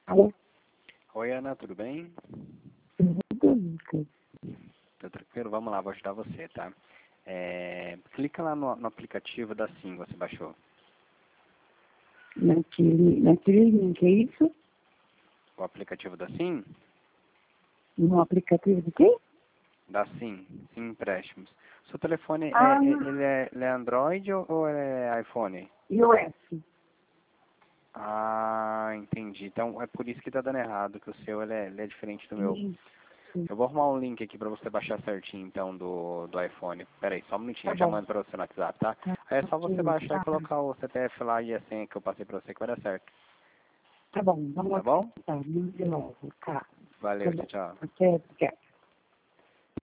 Alô? Oi, Ana, tudo bem? Tudo, Lucas. Tá tranquilo? Vamos lá, vou ajudar você, tá? Clica lá no aplicativo da Sim, você baixou. Naquele link, é isso? O aplicativo da Sim? No aplicativo de quem? Da Sim Empréstimos. Seu telefone, Ah, ele é Android ou é iPhone? iOS. Ah, entendi. Então é por isso que tá dando errado, que o seu ele é diferente do meu. Isso. Eu vou arrumar um link aqui pra você baixar certinho, então, do iPhone. Pera aí, só um minutinho, Tá eu já bom. mando pra você no WhatsApp, tá? Tá, Aí é só você ok. baixar e colocar o CPF lá e a senha que eu passei pra você que vai dar certo. Tá bom, vamos Tá bom? lá. Tá, de novo. Tá. Valeu, tchau, tchau. Até,